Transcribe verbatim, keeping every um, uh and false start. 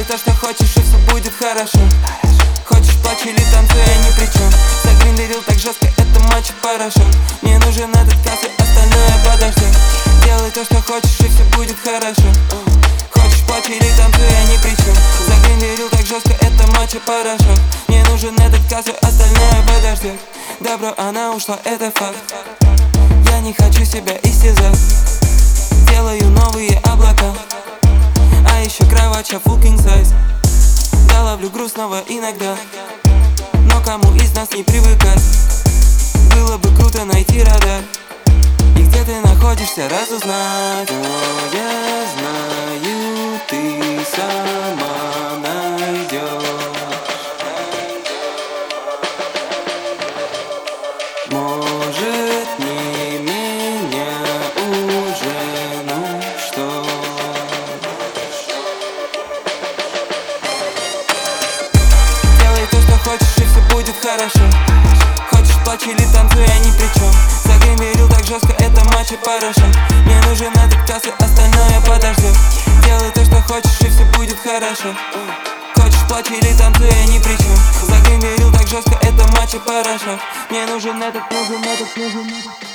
то, что хочешь, и все будет хорошо. Хочешь, плачь или танцуй, я ни при чем. Загринерил так жестко, это матч и порошок. Мне нужен этот касс, и остальное подождет. Делай то, что хочешь, и все будет хорошо. Хочешь, плачь или танцуй, я ни при чем. Загринерил так жестко, это матч и порошок. Мне нужен этот касс, и остальное подождет. Добро, она ушла, это факт. Я не хочу себя истязать. Делаю новые облака, а еще кровать full king size. Да, ловлю грустного иногда, но кому из нас не привыкать. Было бы круто найти радар, и где ты находишься, разузнать. Но я знаю, ты сама найдешь. Может, не меня уже, ну что? Делай то, что хочешь, и все будет хорошо. Хочешь, плачь или танцуй, я ни при чем. Загримерил так жестко, это матч и порошок. Мне нужен этот касс, и остальное подождет. Делай то, что хочешь, и все будет хорошо. Хочешь, плачь или танцуй, я ни при чем. Загримерил так жестко, это матч и порошок. Мне нужен этот, нужен этот, нужен этот.